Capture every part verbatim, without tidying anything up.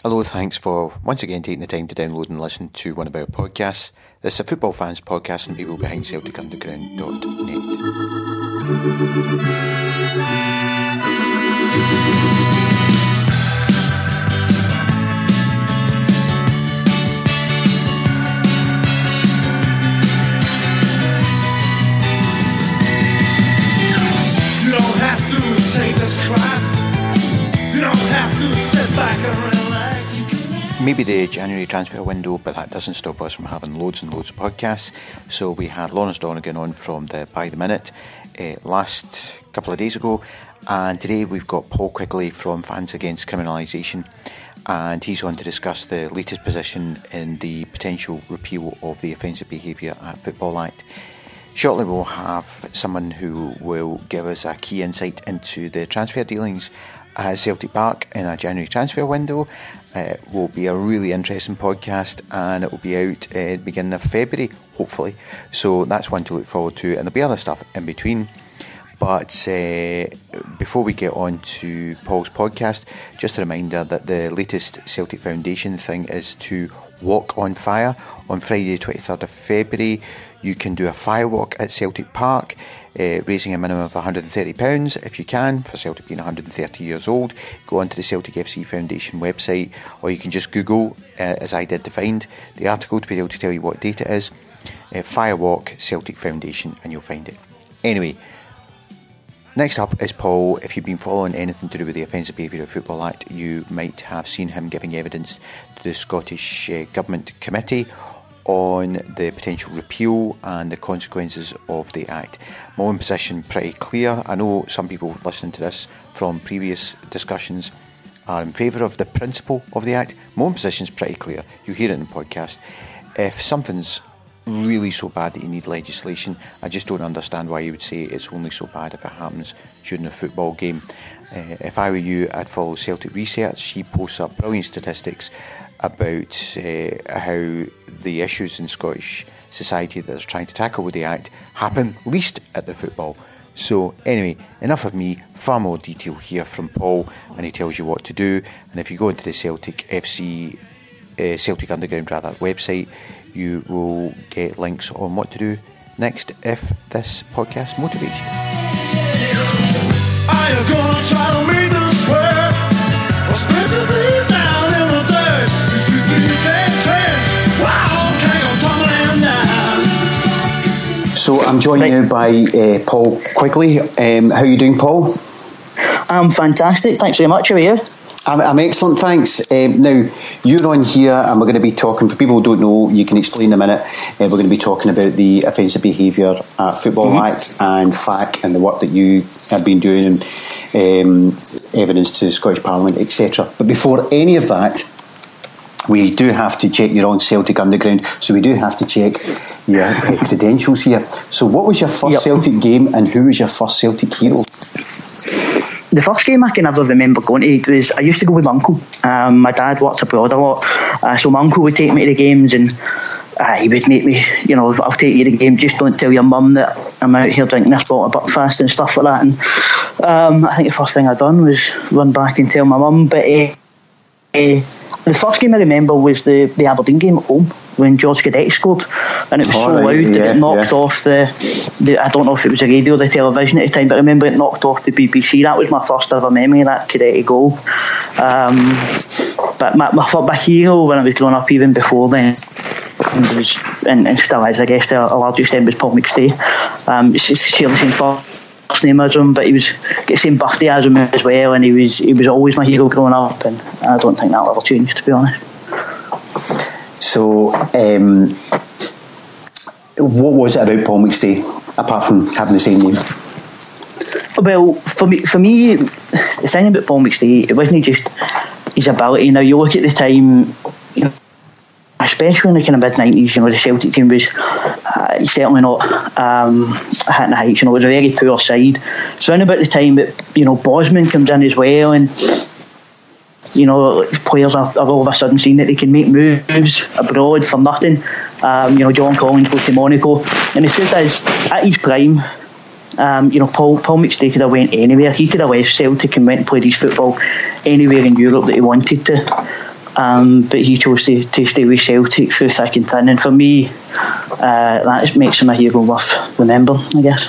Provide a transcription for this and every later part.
Hello, thanks for once again taking the time to download and listen to one of our podcasts. This is a football fans podcast and people behind Celtic Underground dot net. You don't have to take this crap. You don't have to sit back and relax. Maybe the January transfer window, but that doesn't stop us from having loads and loads of podcasts. So we had Lawrence Donegan on from the By the Minute uh, last couple of days ago, and today we've got Paul Quigley from Fans Against Criminalisation, and he's on to discuss the latest position in the potential repeal of the Offensive Behaviour at Football Act. Shortly we'll have someone who will give us a key insight into the transfer dealings at Celtic Park in a January transfer window. It uh, will be a really interesting podcast, and it will be out at uh, the beginning of February, hopefully. So that's one to look forward to, and there'll be other stuff in between. But uh, before we get on to Paul's podcast, just a reminder that the latest Celtic Foundation thing is to walk on fire. On Friday the twenty-third of February, you can do a firewalk at Celtic Park, uh, raising a minimum of one hundred thirty pounds if you can, for Celtic being one hundred thirty years old. Go onto the Celtic F C Foundation website, or you can just Google, uh, as I did to find the article to be able to tell you what date it is, uh, Firewalk Celtic Foundation, and you'll find it. Anyway, next up is Paul. If you've been following anything to do with the Offensive Behaviour Football Act, you might have seen him giving evidence to the Scottish uh, Government Committee on the potential repeal and the consequences of the Act. My own position pretty clear. I know some people listening to this from previous discussions are in favour of the principle of the Act. My own position is pretty clear. You hear it in the podcast. If something's really so bad that you need legislation, I just don't understand why you would say it's only so bad if it happens during a football game. Uh, if I were you, I'd follow Celtic Research. He posts up brilliant statistics about uh, how the issues in Scottish society that is trying to tackle with the Act happen least at the football. So anyway, enough of me, far more detail here from Paul, and he tells you what to do. And if you go into the Celtic F C, uh, Celtic Underground rather, website, you will get links on what to do next if this podcast motivates you. Are you gonna try to make this work? Or split your trees down in the dirt? You see these head trends, wow, can't go tumbling down. So I'm joined right. now by uh, Paul Quigley. Um, how are you doing, Paul? I'm fantastic, thanks very much. How are you? I'm, I'm excellent, thanks. Um, now, you're on here and we're going to be talking, for people who don't know, you can explain in a minute, uh, we're going to be talking about the Offensive Behaviour at Football mm-hmm. Act and F A C and the work that you have been doing and um, evidence to the Scottish Parliament, et cetera. But before any of that, we do have to check your own Celtic Underground, so we do have to check your uh, credentials here. So what was your first yep. Celtic game and who was your first Celtic hero? The first game I can ever remember going to was, I used to go with my uncle. Um, my dad worked abroad a lot, uh, so my uncle would take me to the games, and uh, he would make me, you know, I'll take you to the game, just don't tell your mum that I'm out here drinking this bottle of Buckfast and stuff like that. And um, I think the first thing I done was run back and tell my mum. But uh, uh, the first game I remember was the, the Aberdeen game at home, when George Cadec scored, and it was oh, so right, loud yeah, that it knocked yeah. off the, the I don't know if it was the radio or the television at the time, but I remember it knocked off the B B C. That was my first ever memory of that Cadec goal. Um, but my, my, my hero when I was growing up, even before then, and, was, and, and still is, I guess, to a large extent, was Paul McStay. Um, it's share the same first name as him, but he was get the same birthday as him as well, and he was he was always my hero growing up, and I don't think that'll ever change, to be honest. So, um, what was it about Paul McStay, apart from having the same name? Well, for me, for me, the thing about Paul McStay, it wasn't just his ability. Now, you look at the time, you know, especially in the kind of mid nineties, you know, the Celtic team was uh, certainly not um, hitting the heights. You know, it was a very poor side. It's around about the time that, you know, Bosman comes in as well, and you know, players are, are all of a sudden seeing that they can make moves abroad for nothing. Um, you know, John Collins goes to Monaco, and the truth is, at his prime, um, you know, Paul Paul McStay could have went anywhere. He could have left Celtic and went and played his football anywhere in Europe that he wanted to. um, but he chose to, to stay with Celtic through thick and thin, and for me uh, that makes him a hero worth remembering, I guess.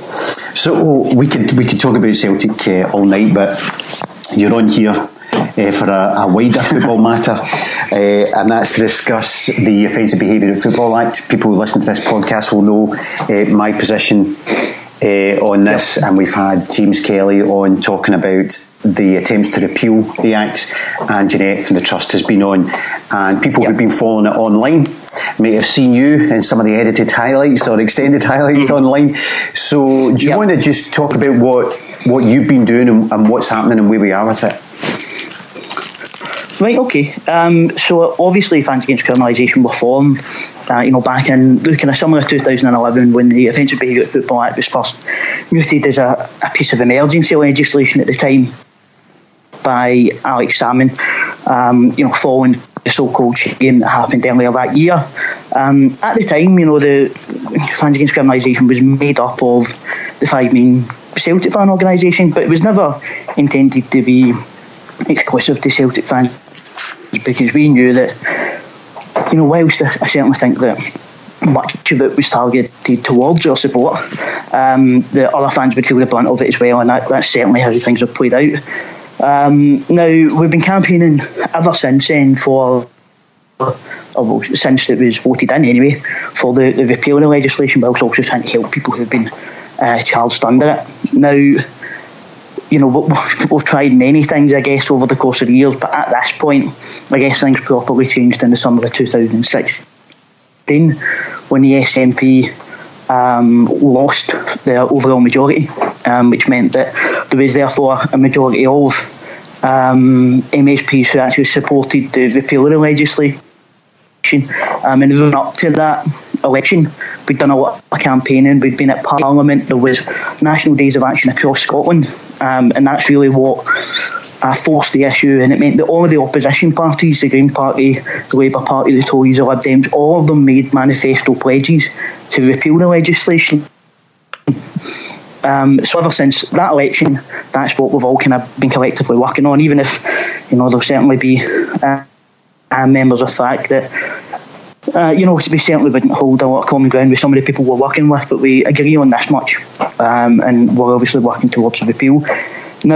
So we could we could talk about Celtic uh, all night, but you're on here uh, for a, a wider football matter, uh, and that's to discuss the Offensive Behaviour at Football Act. People who listen to this podcast will know uh, my position uh, on this, yep. And we've had James Kelly on talking about the attempts to repeal the Act, and Jeanette from the Trust has been on, and people yep. who've been following it online may have seen you in some of the edited highlights or extended highlights mm. online. So do you yep. want to just talk about what what you've been doing and, and what's happening and where we are with it? Right, okay. Um, so obviously Fans Against Criminalisation were formed uh, you know, back in the kind of summer of two thousand eleven, when the Offensive Behaviour at Football Act was first mooted as a, a piece of emergency legislation at the time by Alex Salmon, um, you know, following the so-called shame that happened earlier that year. Um, at the time, you know, the Fans Against Criminalisation was made up of the five main Celtic fan organisation, but it was never intended to be exclusive to Celtic fans, because we knew that, you know, whilst I, I certainly think that much of it was targeted towards our support, um, the other fans would feel the brunt of it as well, and that, that's certainly how things have played out. Um, now, we've been campaigning ever since then for, or well, since it was voted in anyway, for the, the repeal of the legislation, but also trying to help people who've been uh, charged under it. Now, you know, we've, we've tried many things, I guess, over the course of the years, but at this point, I guess things properly changed in the summer of two thousand sixteen, when the S N P um, lost their overall majority, um, which meant that there was therefore a majority of um, M S Ps who actually supported the repeal of the legislation. Um, and run up to that election, we'd done a lot of campaigning, we'd been at Parliament, there was National Days of Action across Scotland, um, and that's really what uh, forced the issue, and it meant that all of the opposition parties, the Green Party, the Labour Party, the Tories, the Lib Dems, all of them made manifesto pledges to repeal the legislation. Um, so ever since that election, that's what we've all kind of been collectively working on, even if, you know, there'll certainly be uh, uh, members of fact that Uh, you know, we certainly wouldn't hold a lot of common ground with some of the people we're working with, but we agree on this much, um, and we're obviously working towards a repeal. Now,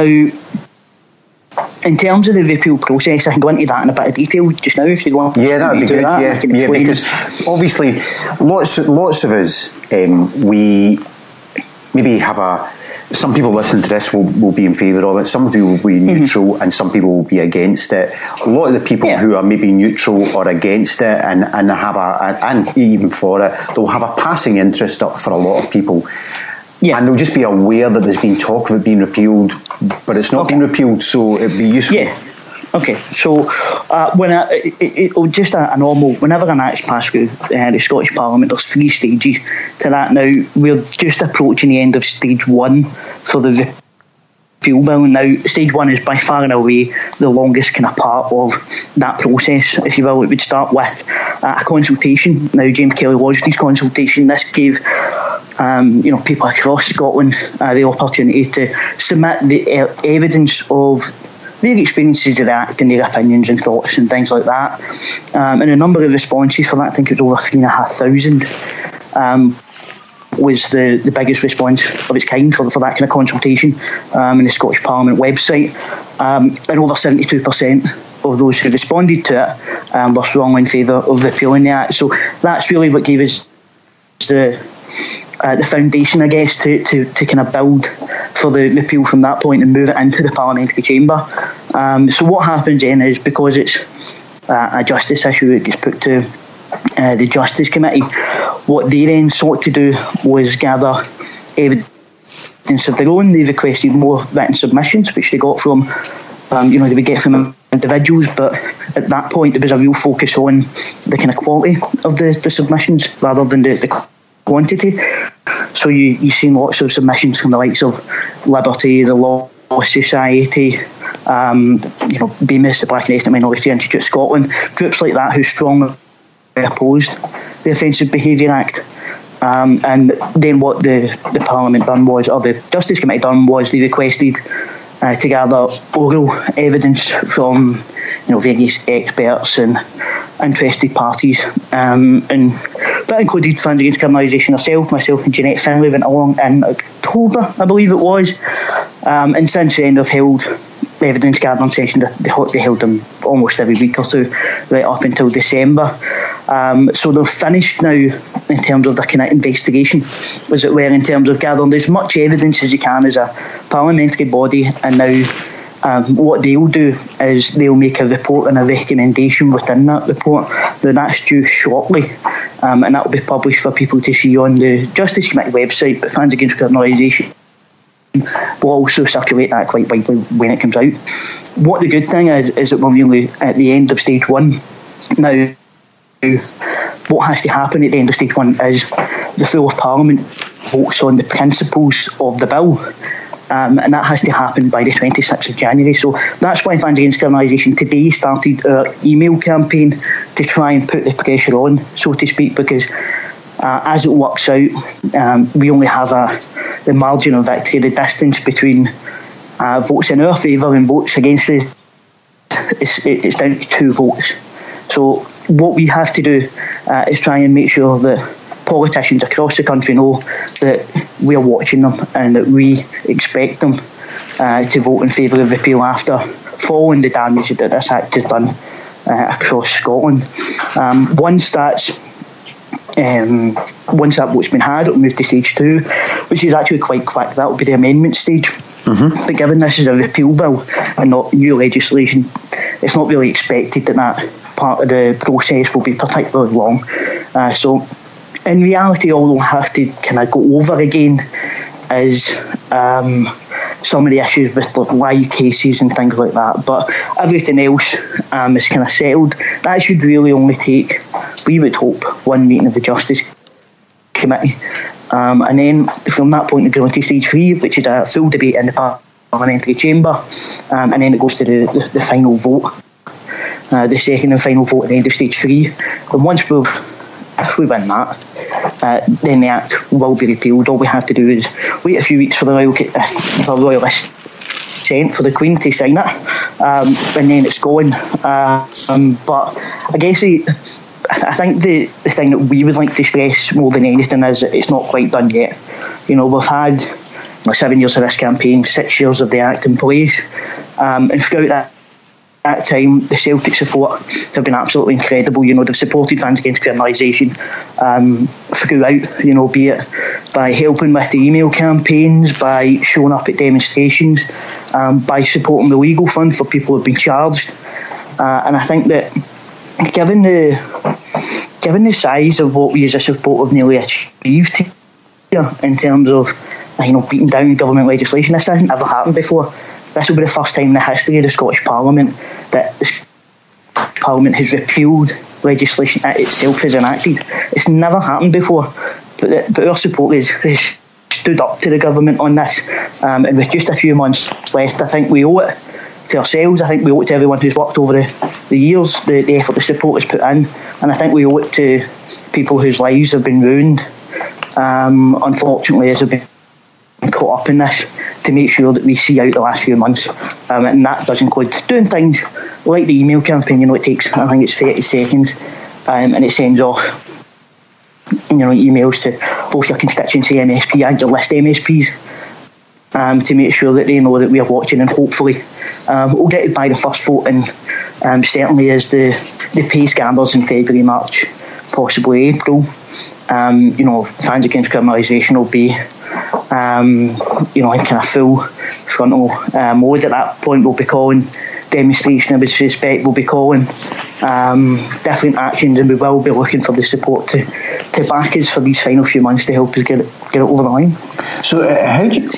in terms of the repeal process, I can go into that in a bit of detail just now if you want. Yeah, that would be good. That. Yeah, yeah, because obviously, lots, lots of us, um, we maybe have a. Some people listening to this will, will be in favour of it, some people will be neutral, mm-hmm. and some people will be against it. A lot of the people yeah. who are maybe neutral or against it and, and have a and even for it, they'll have a passing interest for a lot of people. Yeah. And they'll just be aware that there's been talk of it being repealed, but it's not okay. been repealed, so it'd be useful. Yeah. Okay, so uh, when a, it, it, just a, a normal, whenever an act's passed through uh, the Scottish Parliament, there's three stages to that. Now, we're just approaching the end of stage one for the repeal bill. Now, stage one is by far and away the longest kind of part of that process, if you will. It would start with uh, a consultation. Now, James Kelly lodged his consultation. This gave um, you know, people across Scotland uh, the opportunity to submit the uh, evidence of their experiences of the Act and their opinions and thoughts and things like that. Um, and a number of responses for that, I think it was over three and a half thousand, um, was the, the biggest response of its kind for, for that kind of consultation um, in the Scottish Parliament website. Um, and over seventy-two percent of those who responded to it um, were strongly in favour of repealing the Act. So that's really what gave us the uh, the foundation, I guess, to, to, to kind of build for the repeal from that point and move it into the parliamentary chamber. Um, so what happens then is, because it's uh, a justice issue, it gets put to uh, the Justice Committee. What they then sought to do was gather evidence of their own. They requested more written submissions, which they got from, um, you know, they would get from individuals, but at that point there was a real focus on the kind of quality of the, the submissions rather than the, the quantity. So you, you've seen lots of submissions from the likes of Liberty, the Law Society, um, you know, BMIS, the Black and Ethnic Minority Institute Scotland, groups like that who strongly opposed the Offensive Behaviour Act. Um, and then what the, the Parliament done was, or the Justice Committee done was, they requested uh, to gather oral evidence from, you know, various experts and interested parties, um, and that included Fans Against Criminalisation herself. Myself and Jeanette Finlay went along in October, I believe it was, um, and since then they've held evidence gathering sessions. They, they held them almost every week or two, right up until December. Um, so they're finished now in terms of the kind of investigation, as it were, in terms of gathering as much evidence as you can as a parliamentary body, and now Um, what they'll do is they'll make a report and a recommendation within that report. Then that's due shortly, um, and that will be published for people to see on the Justice Committee website. But Fans Against Criminalisation will also circulate that quite widely when it comes out. What the good thing is is that we're nearly at the end of stage one now. What has to happen at the end of stage one is the full of Parliament votes on the principles of the bill. Um, and that has to happen by the twenty-sixth of January. So that's why Fans Against Criminalisation today started our email campaign to try and put the pressure on, so to speak, because uh, as it works out, um, we only have a, the margin of victory, the distance between uh, votes in our favour and votes against us, it's, it's down to two votes. So what we have to do uh, is try and make sure that politicians across the country know that we are watching them and that we expect them uh, to vote in favour of repeal after following the damage that this act has done uh, across Scotland. Um, once that's um, once that vote's been had, it'll move to stage two, which is actually quite quick. That will be the amendment stage. Mm-hmm. But given this is a repeal bill and not new legislation, it's not really expected that that part of the process will be particularly long. Uh, so in reality, all we'll have to kind of go over again is um, some of the issues with like, live cases and things like that. But everything else um, is kind of settled. That should really only take, we would hope, one meeting of the Justice Committee. Um, and then from that point, we go into stage three, which is a full debate in the parliamentary chamber. Um, and then it goes to the, the, the final vote, uh, the second and final vote at the end of stage three. And once we've If we win that, uh, then the Act will be repealed. All we have to do is wait a few weeks for the Royal, uh, for the Royal Assent for the Queen to sign it, um, and then it's going. Uh, um, but I guess the, I think the, the thing that we would like to stress more than anything is that it's not quite done yet. You know, we've had you know, seven years of this campaign, six years of the Act in place, um, and throughout that At that time, the Celtic support have been absolutely incredible. You know, they've supported Fans Against Criminalisation um, throughout, you know, be it by helping with the email campaigns, by showing up at demonstrations, um, by supporting the legal fund for people who have been charged. Uh, and I think that given the given the size of what we as a support have nearly achieved here in terms of, you know, beating down government legislation, this hasn't ever happened before. This will be the first time in the history of the Scottish Parliament that the Parliament has repealed legislation it itself has enacted. It's never happened before, but, the, but our supporters has stood up to the government on this, um, and with just a few months left, I think we owe it to ourselves. I think we owe it to everyone who's worked over the, the years, the, the effort the support has put in, and I think we owe it to people whose lives have been ruined, um, unfortunately, as have been caught up in this, to make sure that we see out the last few months, um, and that does include doing things like the email campaign. You know, it takes, I think it's thirty seconds, um, and it sends off, you know, emails to both your constituency M S P and your list M S Ps, um, to make sure that they know that we are watching, and hopefully um, we'll get it by the first vote, and um, certainly as the the pace gathers in February, March, possibly April, um, you know, Fans Against Criminalisation will be Um, you know, in kind of full frontal uh, mode at that point. We'll be calling demonstration of disrespect, we'll be calling um, different actions, and we will be looking for the support to, to back us for these final few months to help us get it, get it over the line. So uh, how do you,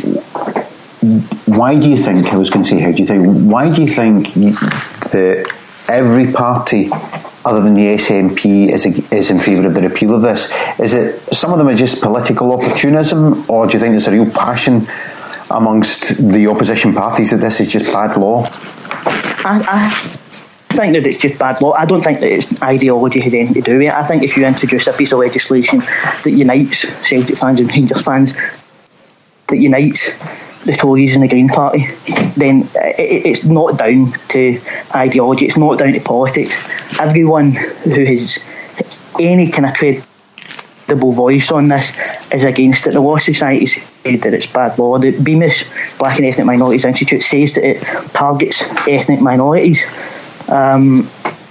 why do you think, I was going to say how do you think, why do you think that every party other than the S N P is, is in favour of the repeal of this? Is it some of them are just political opportunism, or do you think there's a real passion amongst the opposition parties that this is just bad law? I, I think that it's just bad law. I don't think that it's ideology had anything to do with it. I think if you introduce a piece of legislation that unites Celtic fans and Rangers fans, that unites the Tories and the Green Party, then it, it's not down to ideology, it's not down to politics. Everyone who has any kind of credible voice on this is against it. The Law Society said that it's bad law. The Bemis Black and Ethnic Minorities Institute says that it targets ethnic minorities. Um,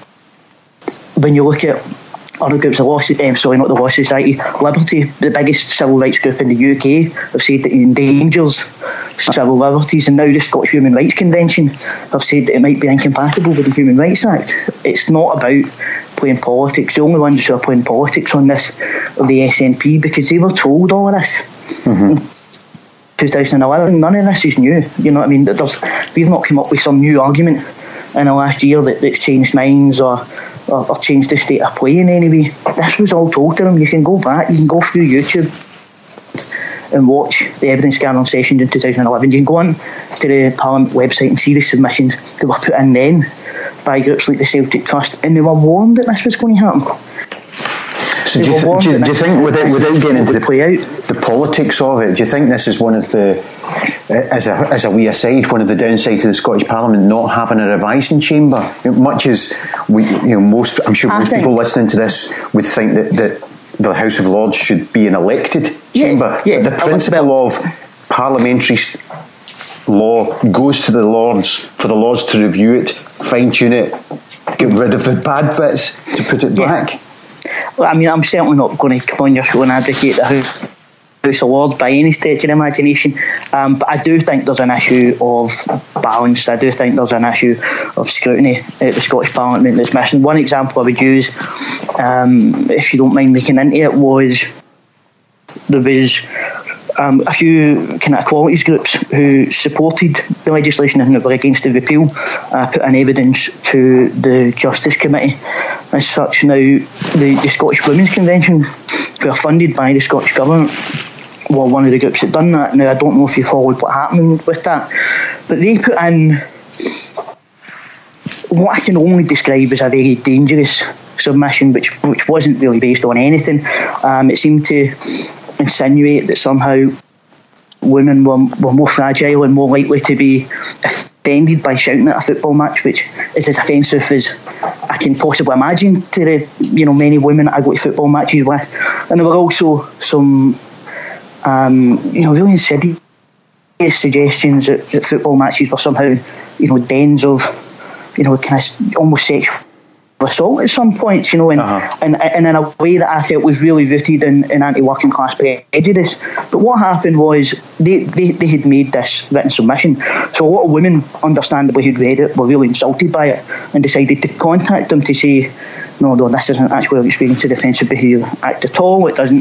when you look at other groups, the Law, um, sorry, not the Law Society, Liberty, the biggest civil rights group in the U K, have said that it endangers civil liberties, and now the Scottish Human Rights Convention have said that it might be incompatible with the Human Rights Act. It's not about playing politics. The only ones who are playing politics on this are the S N P, because they were told all of this. Mm-hmm. twenty eleven, none of this is new. You know what I mean? There's, we've not come up with some new argument in the last year that, that's changed minds or Or, or change the state of play in any way. This was all told to them. You can go back, you can go through YouTube and watch the evidence gathering sessions in two thousand eleven. You can go on to the Parliament website and see the submissions that were put in then by groups like the Celtic Trust, and they were warned that this was going to happen. So do you, th- do, you, do you think, without, without getting into the, play out. the politics of it, do you think this is one of the, as a as a wee aside, one of the downsides of the Scottish Parliament not having a revising chamber? You know, much as we, you know, most, I'm sure most people listening to this would think that, that the House of Lords should be an elected chamber. Yeah, yeah. The principle of parliamentary law goes to the Lords for the Lords to review it, fine tune it, get rid of the bad bits to put it yeah. back. Well, I mean, I'm certainly not going to come on your show and advocate the House House of Lords by any stretch of the imagination, um, but I do think there's an issue of balance. I do think there's an issue of scrutiny at the Scottish Parliament that's missing. One example I would use, um, if you don't mind looking into it, was there was um, a few kind of equalities groups who supported the legislation and were against the repeal, uh, put in evidence to the Justice Committee. As such, now the, the Scottish Women's Convention, who are funded by the Scottish Government, were one of the groups that done that. Now, I don't know if you followed what happened with that, but they put in what I can only describe as a very dangerous submission, which which wasn't really based on anything. Um, it seemed to insinuate that somehow women were, were more fragile and more likely to be offended by shouting at a football match, which is as offensive as I can possibly imagine to the you know many women that I go to football matches with. And there were also some um, you know really insidious suggestions that, that football matches were somehow you know dens of you know kind of almost sexual assault at some points, you know, and, uh-huh. and and in a way that I felt was really rooted in, in anti-working class prejudice. But what happened was they, they, they had made this written submission, so a lot of women, understandably, who'd read it, were really insulted by it and decided to contact them to say, no, no, this isn't actually experiencing Defensive Behaviour Act at all. It doesn't,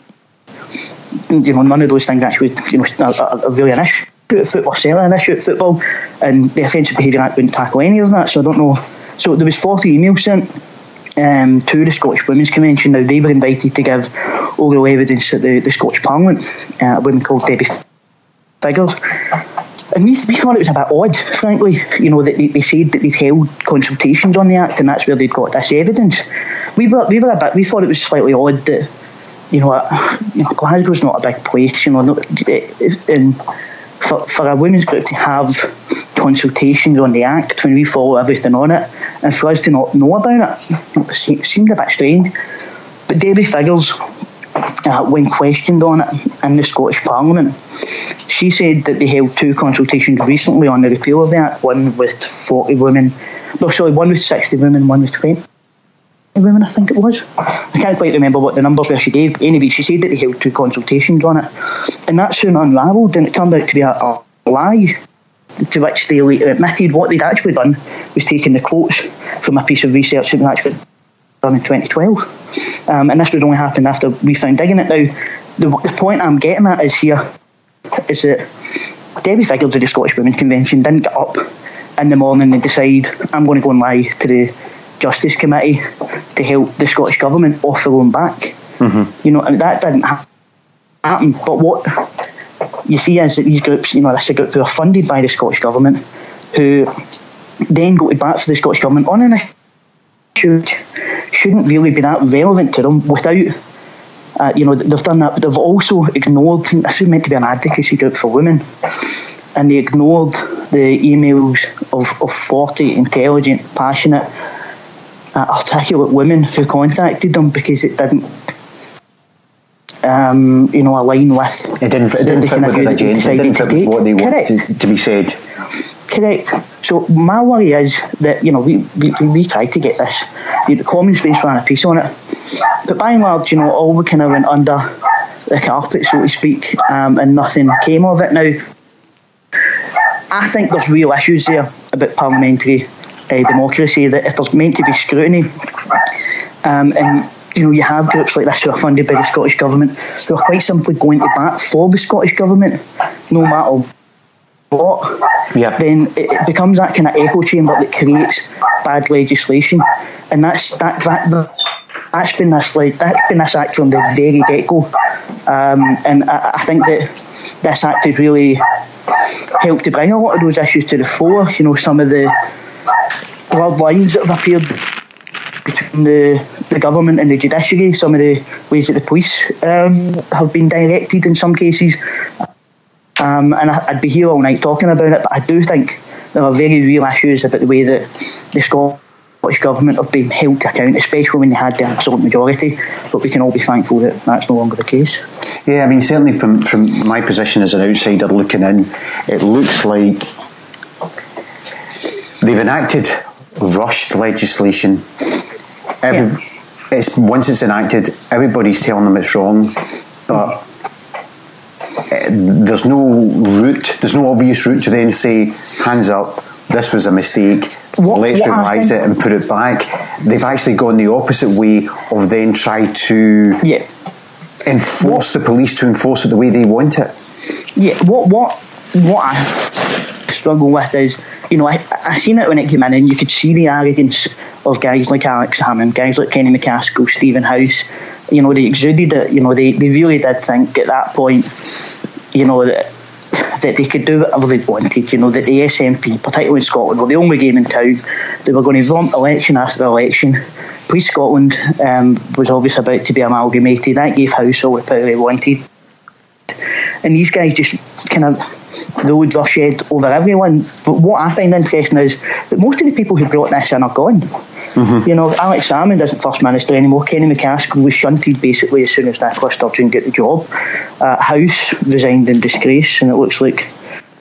you know, none of those things actually, you know, are, are really an issue at football, certainly an issue at football, and the Offensive Behaviour Act wouldn't tackle any of that. So I don't know. So there was forty emails sent um, to the Scottish Women's Convention. Now, they were invited to give oral evidence at the, the Scottish Parliament, uh, a woman called Debbie Figgers. And we, we thought it was a bit odd, frankly, you know, that they, they said that they'd held consultations on the Act and that's where they'd got this evidence. We were, we were a bit, we thought it was slightly odd that, you know, uh, you know Glasgow's not a big place, you know, not, and for, for a women's group to have consultations on the Act when we follow everything on it, and for us to not know about it, it seemed a bit strange. But Debbie Figgers, uh, when questioned on it in the Scottish Parliament, she said that they held two consultations recently on the repeal of the Act, one with forty women, no sorry, one with sixty women, one with twenty women, I think it was. I can't quite remember what the numbers were she gave. Anyway, she said that they held two consultations on it, and that soon unravelled, and it turned out to be a, a lie, to which they admitted what they'd actually done was taken the quotes from a piece of research that was actually done in twenty twelve. Um, and this would only happen after we found digging it. Now, the, the point I'm getting at is here, is that Debbie Figgers of the Scottish Women's Convention didn't get up in the morning and decide, I'm going to go and lie to the Justice Committee to help the Scottish Government off their own back. Mm-hmm. You know, I mean, that didn't ha- happen. But what you see is that these groups, you know, this is a group who are funded by the Scottish Government, who then go to bat for the Scottish Government on an issue which shouldn't really be that relevant to them, without Uh, you know, they've done that, but they've also ignored, this is meant to be an advocacy group for women, and they ignored the emails of, of forty intelligent, passionate, uh, articulate women who contacted them because it didn't um, you know, align with it didn't, it didn't fit with their agenda, it didn't fit with what they want to, to be said. Correct. So my worry is that, you know, we, we, we tried to get this, the Common Space ran a piece on it, but by and large, you know, all we kind of went under the carpet, so to speak, um, and nothing came of it. Now, I think there's real issues there about parliamentary uh, democracy, that if there's meant to be scrutiny, um, and you know, you have groups like this who are funded by the Scottish Government who are quite simply going to bat for the Scottish Government no matter what, yep. then it, it becomes that kind of echo chamber that creates bad legislation, and that's that that that's been this like that's been this act from the very get-go, um, and I, I think that this act has really helped to bring a lot of those issues to the fore. You know, some of the blurred lines that have appeared between the, the government and the judiciary, some of the ways that the police um, have been directed in some cases. Um, and I'd be here all night talking about it, but I do think there are very real issues about the way that the Scottish Government have been held to account, especially when they had the absolute majority. But we can all be thankful that that's no longer the case. Yeah, I mean, certainly from, from my position as an outsider looking in, it looks like they've enacted rushed legislation. Every, yeah. it's, once it's enacted, everybody's telling them it's wrong, but there's no route, there's no obvious route to then say, hands up, this was a mistake, what, let's what revise it and put it back. They've actually gone the opposite way of then trying to yeah. enforce what, the police to enforce it the way they want it. Yeah, what what what I struggle with is, you know, I, I seen it when it came in, and you could see the arrogance of guys like Alex Salmond, guys like Kenny McCaskill, Stephen House. You know, they exuded it. You know, they, they really did think at that point, you know, that that they could do whatever they wanted. You know, that the S N P, particularly in Scotland, were the only game in town. They were going to romp election after election. Police Scotland um, was obviously about to be amalgamated. That gave House all the power he wanted. And these guys just kind of rode roughshod over everyone. But what I find interesting is that most of the people who brought this in are gone. Mm-hmm. You know, Alex Salmond isn't First Minister anymore. Kenny McCaskill was shunted basically as soon as Nicola Sturgeon got the job. Uh, House resigned in disgrace, and it looks like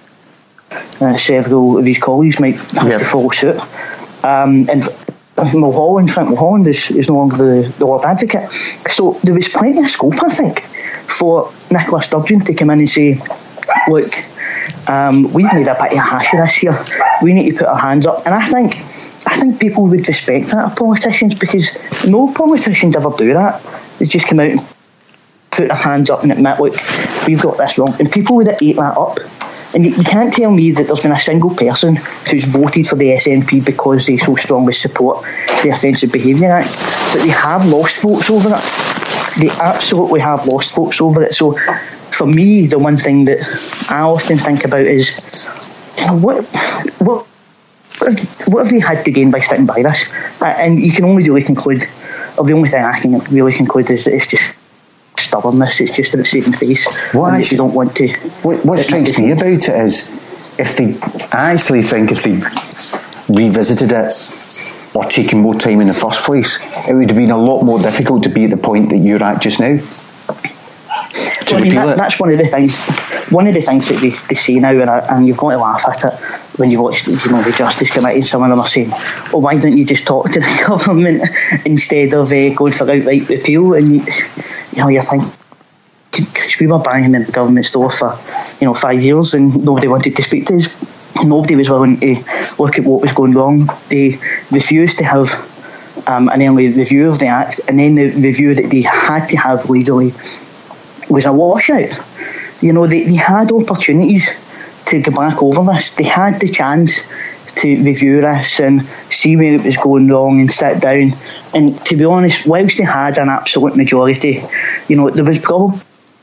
uh, several of his colleagues might have yep. to follow suit. Um, and Mulholland, Frank Mulholland is, is no longer the, the Lord Advocate. So there was plenty of scope, I think, for Nicola Sturgeon to come in and say, look, um, we've made a bit of a hash of this here. We need to put our hands up. And I think I think people would respect that of politicians, because no politicians ever do that. They just come out and put their hands up and admit, look, we've got this wrong. And people would eat that up. And you, you can't tell me that there's been a single person who's voted for the S N P because they so strongly support the Offensive Behaviour Act. But they have lost votes over it. They absolutely have lost votes over it. So for me, the one thing that I often think about is, you know, what what what have they had to gain by sticking by this? And you can only really conclude, or the only thing I can really conclude is that it's just stubbornness. It's just about saving face. What and if you don't want to. What, what strikes me about it is, if they, I actually think if they revisited it or taken more time in the first place, it would have been a lot more difficult to be at the point that you're at just now. Well, I mean, that, that's one of the things. One of the things that they, they say now, and, I, and you've got to laugh at it when you watch, you know, the Justice Committee. Some of them are saying, "Oh, why don't you just talk to the government instead of uh, going for outright repeal?" And you, you know, you're thinking, because we were banging in the government's door for, you know, five years, and nobody wanted to speak to us. Nobody was willing to look at what was going wrong. They refused to have um, an early review of the Act, and then the review that they had to have legally was a washout. You know, they, they had opportunities to go back over this. They had the chance to review this and see where it was going wrong and sit down. And to be honest, whilst they had an absolute majority, you know, there was probably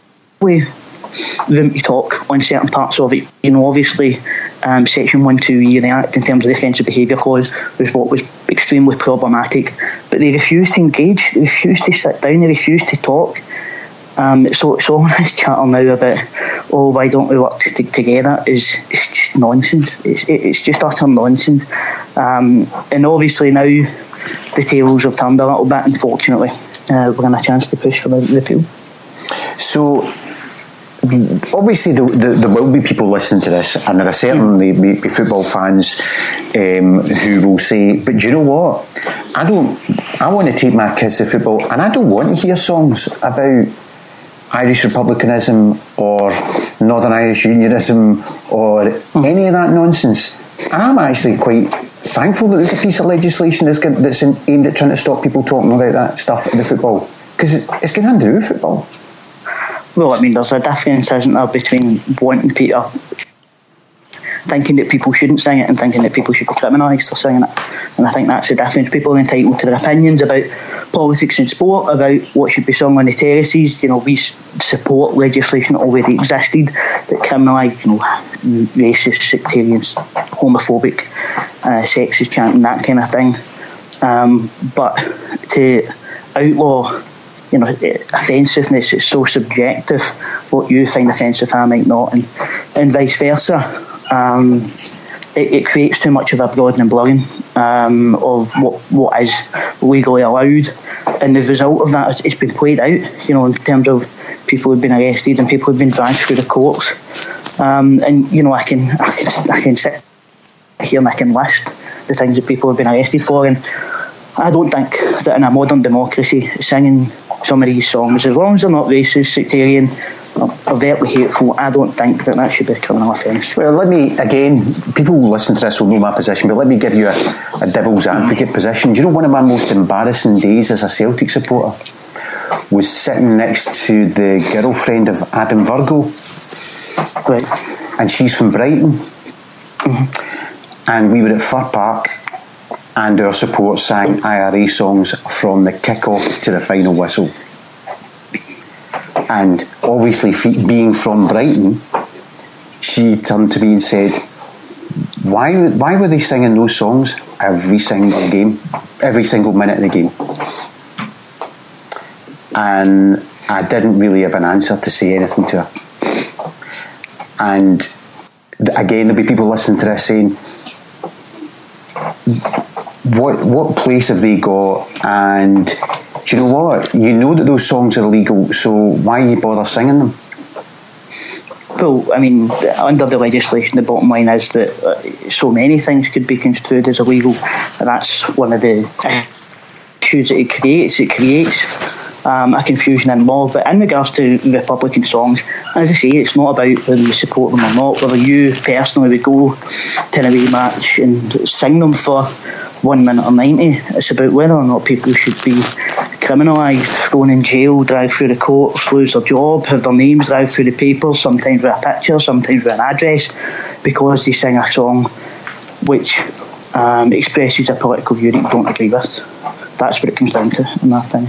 room to talk on certain parts of it. You know, obviously, um, Section one two E of the Act, in terms of the Offensive Behaviour Clause, was what was extremely problematic. But they refused to engage. They refused to sit down. They refused to talk. Um, so, so all this chatter now about, oh, why don't we work t- together is it's just nonsense. It's it, it's just utter nonsense. Um, and obviously now the tables have turned a little bit. Unfortunately, uh, we're getting a chance to push for the repeal. So, obviously, there the, the will be people listening to this, and there are certainly mm. be football fans um, who will say, "But do you know what? I don't. I want to take my kids to football, and I don't want to hear songs about Irish republicanism or Northern Irish unionism or mm. any of that nonsense." And I'm actually quite thankful that there's a piece of legislation that's, that's aimed at trying to stop people talking about that stuff at the football, because it, it's got nothing to do with football. Well, I mean, there's a difference, isn't there, between wanting Peter, thinking that people shouldn't sing it and thinking that people should be criminised for singing it. And I think that's the difference. People are entitled to their opinions about politics and sport, about what should be sung on the terraces. You know, we support legislation that already existed that criminalised, you know, racist, sectarian, homophobic, uh, sexist chanting, that kind of thing. Um, but to outlaw, you know, offensiveness, it's so subjective. What you find offensive, I might not, and, and vice versa. Um, it, it creates too much of a broadening and blurring um, of what what is legally allowed, and the result of that, it's been played out. You know, in terms of people who've been arrested and people who've been dragged through the courts. Um, and you know, I can I can I can sit here and I can list the things that people have been arrested for, and I don't think that in a modern democracy, singing some of these songs, as long as they're not racist, sectarian, or overtly hateful, I don't think that that should be a criminal offence. Well, let me, again, people who listen to this will know my position, but let me give you a, a devil's advocate mm. position. Do you know one of my most embarrassing days as a Celtic supporter was sitting next to the girlfriend of Adam Virgo? Right. And she's from Brighton. Mm-hmm. And we were at Fir Park, and our support sang I R A songs from the kick-off to the final whistle. And obviously, being from Brighton, she turned to me and said, why, why were they singing those songs every single game, every single minute of the game? And I didn't really have an answer to say anything to her. And again, there'll be people listening to this saying, What what place have they got? And do you know what? You know that those songs are illegal, so why you bother singing them? Well, I mean, under the legislation, the bottom line is that uh, so many things could be construed as illegal, and that's one of the issues that it creates. It creates um, a confusion in law. But in regards to Republican songs, as I say, it's not about whether you support them or not, whether you personally would go to an away match and sing them for one minute or ninety. It's about whether or not people should be criminalised, thrown in jail, dragged through the courts, lose their job, have their names dragged through the papers, sometimes with a picture, sometimes with an address, because they sing a song which um, expresses a political view that you don't agree with. That's what it comes down to, in my opinion.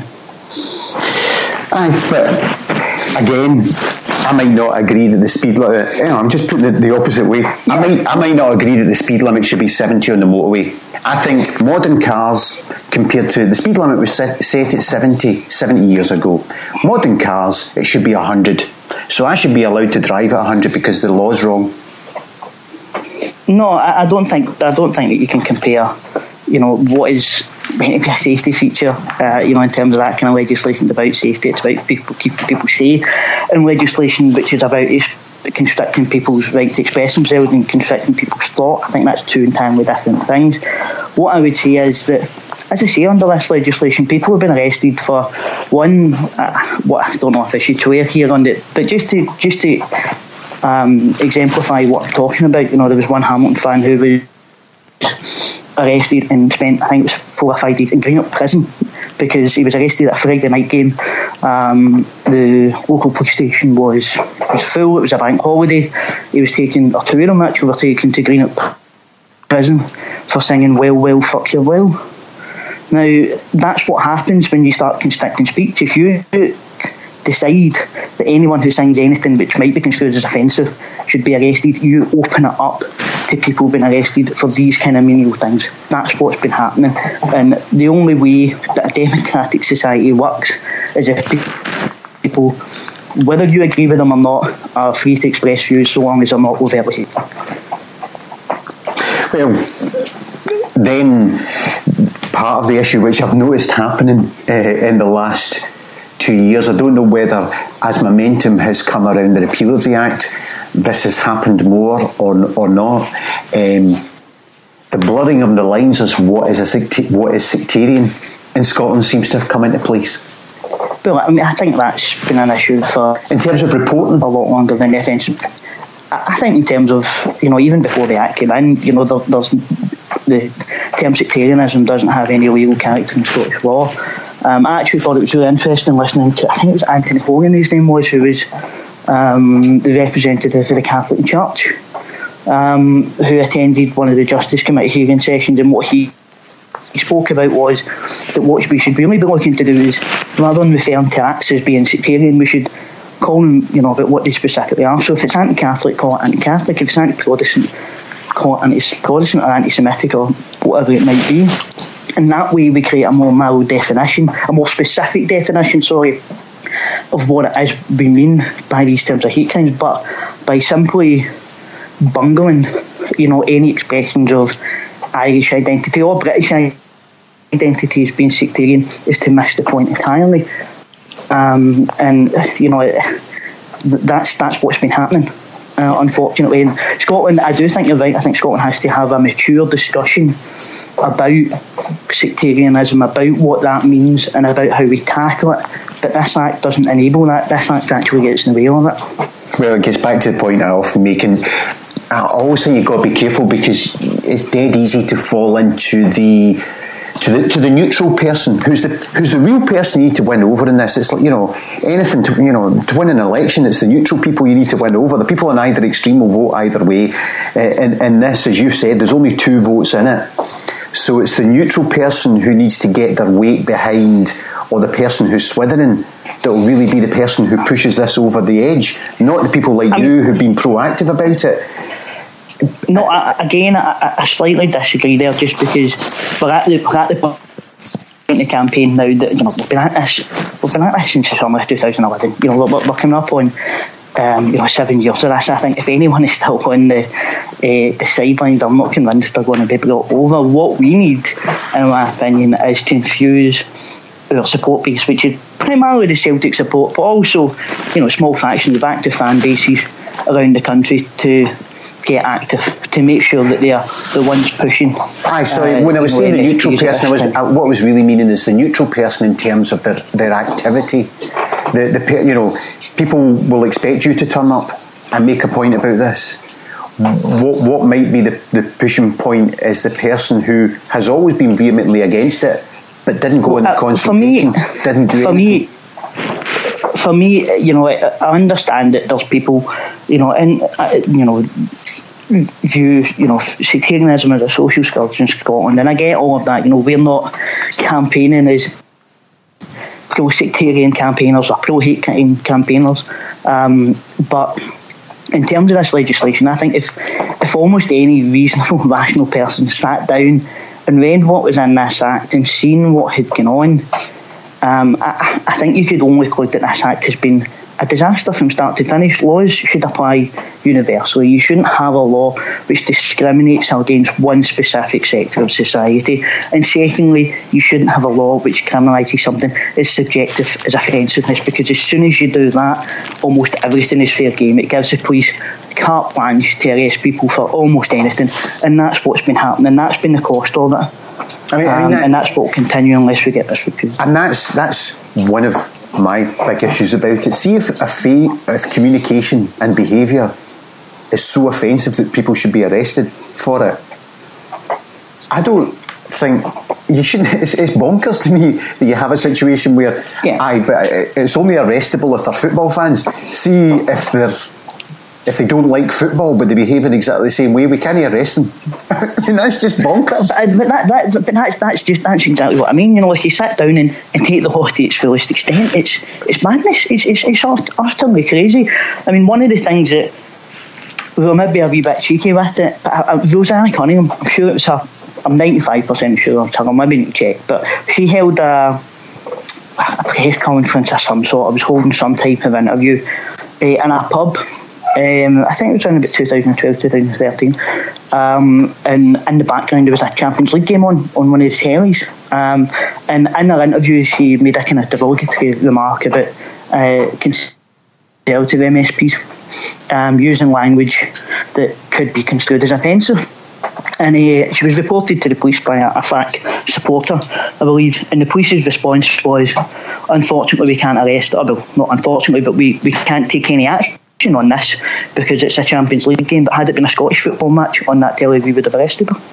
Aye, but again, I might not agree that the speed limit, you know, I'm just putting it the opposite way. I might I might not agree that the speed limit should be seventy on the motorway. I think modern cars, compared to, the speed limit was set, set at seventy, seventy years ago. Modern cars, it should be one hundred. So I should be allowed to drive at one hundred because the law's wrong. No, I, I don't think I don't think that you can compare, you know, what is meant to be a safety feature, uh, you know, in terms of that kind of legislation. It's about safety. It's about people keeping people safe, and legislation which is about is constricting people's right to express themselves and constricting people's thought. I think that's two entirely different things. What I would say is that, as I say, under this legislation, people have been arrested for one. Uh, what I don't know if I should swear here on it, but just to just to um, exemplify what I'm talking about. You know, there was one Hamilton fan who was arrested and spent, I think it was four or five days in Greenock prison because he was arrested at a Friday night game. Um, the local police station was was full. It was a bank holiday. He was taken, or two of them actually were taken to Greenock prison for singing "Well, well, fuck your well." Now, that's what happens when you start constricting speech. If you decide that anyone who sings anything which might be construed as offensive should be arrested, you open it up to people being arrested for these kind of menial things. That's what's been happening, and the only way that a democratic society works is if people, whether you agree with them or not, are free to express views so long as they're not overtly hateful. Well, then part of the issue which I've noticed happening uh, in the last two years, I don't know whether as momentum has come around the repeal of the Act, this has happened more or, or not. Um, the blurring of the lines as what is a secta- what is sectarian in Scotland seems to have come into place. Well, I mean, I think that's been an issue for in terms of reporting a lot longer than the offensive. I think in terms of, you know, even before the Act came in, you know, there, there's the term sectarianism doesn't have any legal character in Scottish law. Um, I actually thought it was really interesting listening to, I think it was Anthony Hogan, his name was, who was um, the representative of the Catholic Church, um, who attended one of the Justice Committee hearing sessions, and what he he spoke about was that what we should really be looking to do is, rather than referring to acts as being sectarian, we should call them, you know, about what they specifically are. So if it's anti-Catholic, call it anti-Catholic. If it's anti-Protestant, call it anti-Protestant or anti-Semitic or whatever it might be. And that way we create a more mild definition, a more specific definition, sorry, of what it is we mean by these terms of hate crimes. But by simply bungling, you know, any expressions of Irish identity or British identity as being sectarian is to miss the point entirely. Um, and you know, that's that's what's been happening, uh, unfortunately. In Scotland, I do think you're right. I think Scotland has to have a mature discussion about sectarianism, about what that means, and about how we tackle it. But this Act doesn't enable that. This Act actually gets in the way of it. Well, it gets back to the point I often make, and I always think you've got to be careful because it's dead easy to fall into the to the to the neutral person who's the who's the real person you need to win over in this. It's like, you know, anything to you know to win an election, it's the neutral people you need to win over. The people in either extreme will vote either way. Uh, and in this, as you said, there's only two votes in it, so it's the neutral person who needs to get their weight behind, or the person who's swithering, that will really be the person who pushes this over the edge, not the people like um, you who've been proactive about it. No, I, again, I, I slightly disagree there, just because we're at the, we're at the point in the campaign now that, you know, we've been at this, we've been at this since the summer of two thousand eleven. You know, we're, we're coming up on um, you know seven years of this. I think if anyone is still on the uh, the sidelines, I'm not convinced they're going to be brought over. What we need, in my opinion, is to infuse our support base, which is primarily the Celtic support, but also, you know, small factions of active fan bases around the country to get active, to make sure that they are the ones pushing. Aye, sorry, uh, when I was saying the neutral person, I was, uh, what I was really meaning is the neutral person in terms of their, their activity. The, the you know, people will expect you to turn up and make a point about this. What what might be the, the pushing point is the person who has always been vehemently against it, but didn't go in the uh, consultation, for me, didn't do for anything. Me, For me, you know, I, I understand that there's people, you know, and uh, you know, view, you know, sectarianism as a social scourge in Scotland, and I get all of that. You know, we're not campaigning as pro-sectarian campaigners or pro-hate campaigners, um, but in terms of this legislation, I think if if almost any reasonable, rational person sat down and read what was in this Act and seen what had gone on, Um, I, I think you could only conclude that this Act has been a disaster from start to finish. Laws should apply universally. You shouldn't have a law which discriminates against one specific sector of society. And secondly, you shouldn't have a law which criminalises something as subjective as offensiveness, because as soon as you do that, almost everything is fair game. It gives the police carte blanche to arrest people for almost anything, and that's what's been happening. That's been the cost of it. I mean, um, I mean that, and that's what will continue unless we get this repealed. And that's that's one of my big issues about it. See if if, if communication and behaviour is so offensive that people should be arrested for it. I don't think you shouldn't. It's, it's bonkers to me that you have a situation where, yeah. aye, but it's only arrestable if they're football fans. See if they're. If they don't like football but they behave in exactly the same way, we can't arrest them. I mean, that's just bonkers. But, but, that, that, but that's, that's just that's exactly what I mean. You know, if you sit down and, and take the law to its fullest extent, it's it's madness. It's it's, it's utterly crazy. I mean, one of the things that we were maybe a wee bit cheeky with it, but I, I, Roseanne Cunningham, I'm sure it was her, I'm ninety-five percent sure, I'll maybe need to check, but she held a, press conference of some sort. I was holding some type of interview uh, in a pub. Um, I think it was around about twenty twelve, twenty thirteen. Um, and in the background there was a Champions League game on, on one of the tellies. Um, and in her interview she made a kind of derogatory remark about uh, conservative M S Ps um, using language that could be construed as offensive. And uh, she was reported to the police by a, a F A C supporter, I believe, and the police's response was, unfortunately we can't arrest her. Well, not unfortunately, but we, we can't take any action on this because it's a Champions League game. But had it been a Scottish football match on that telly, we would have arrested her.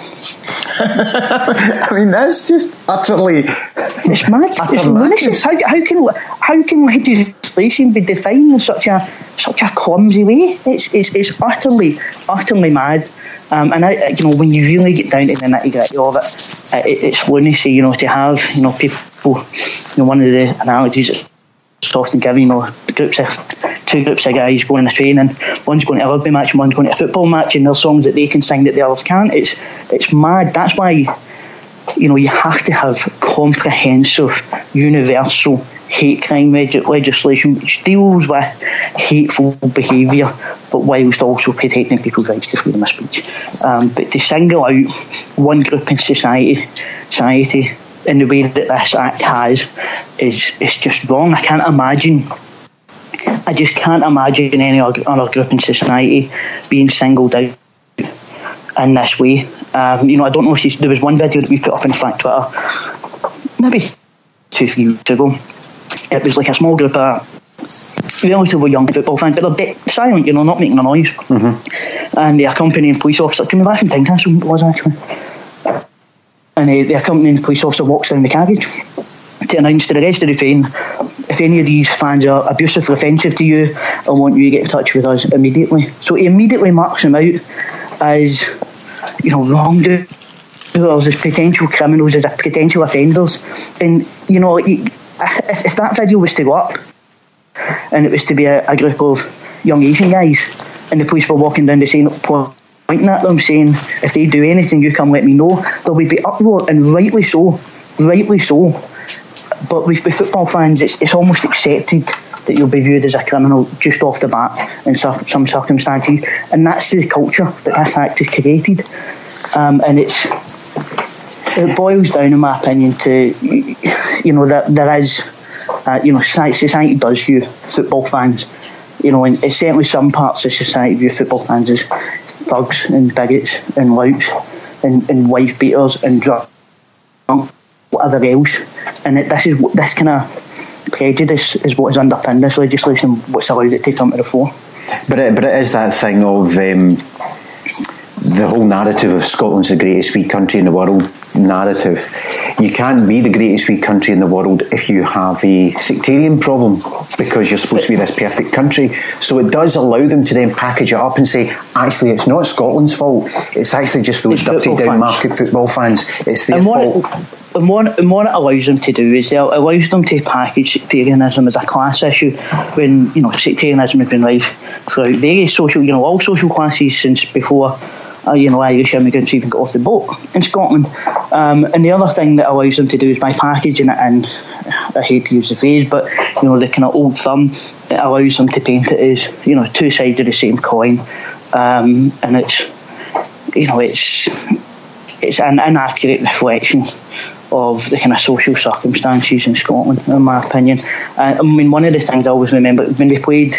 I mean, that's just utterly it's mad. It's malicious. How, how can how can legislation be defined in such a such a clumsy way? It's it's it's utterly utterly mad. Um, and I, you know, when you really get down to the nitty gritty of it, uh, it, it's lunacy. You know, to have you know people. You know, one of the analogies that's often given, you know, groups of two groups of guys going on a train, and one's going to a rugby match and one's going to a football match, and there's songs that they can sing that the others can't. It's it's mad. That's why, you know, you have to have comprehensive, universal hate crime leg- legislation which deals with hateful behaviour, but whilst also protecting people's rights to freedom of speech. Um, but to single out one group in society, society in the way that this act has is is just wrong. I can't imagine. I just can't imagine any other group in society being singled out in this way. Um, you know, I don't know if you, there was one video that we put up on Fact Twitter, maybe two, three weeks ago. It was like a small group of relatively young football fans, but they're dead silent, you know, not making a noise. Mm-hmm. And the accompanying police officer, can we laugh in Tynecastle, it was actually. And uh, the accompanying police officer walks down the carriage to announce to the rest of the train, if any of these fans are abusive or offensive to you, I want you to get in touch with us immediately. So he immediately marks them out as, you know, wrongdoers, as potential criminals, as potential offenders. And, you know, if, if that video was to go up and it was to be a, a group of young Asian guys and the police were walking down the scene pointing at them saying, if they do anything, you come let me know, there would be uproar, and rightly so, rightly so. But with, with football fans, it's, it's almost accepted that you'll be viewed as a criminal just off the bat in some, some circumstances, and that's the culture that this act has created. Um, and it's it boils down, in my opinion, to, you know, that there is, uh, you know, society does view football fans, you know, and it's certainly some parts of society view football fans as thugs and bigots and louts and, and wife beaters and drunk, whatever else. And it, this is this kind of prejudice is what has underpinned this legislation, what's allowed it to come to the fore. But it, but it is that thing of um, the whole narrative of Scotland's the greatest wee country in the world narrative. You can't be the greatest wee country in the world if you have a sectarian problem, because you're supposed to be this perfect country. So it does allow them to then package it up and say, actually, it's not Scotland's fault. It's actually just those dirty down market football fans. It's their and what fault. It, and, what, and what it allows them to do is it allows them to package sectarianism as a class issue, when, you know, sectarianism has been rife throughout various social, you know, all social classes since before Uh, you know, Irish immigrants even got off the boat in Scotland. Um, and the other thing that allows them to do is by packaging it in, I hate to use the phrase, but, you know, the kind of old firm, it allows them to paint it as, you know, two sides of the same coin. Um, and it's, you know, it's it's an inaccurate reflection of the kind of social circumstances in Scotland, in my opinion. Uh, I mean, one of the things I always remember, when we played,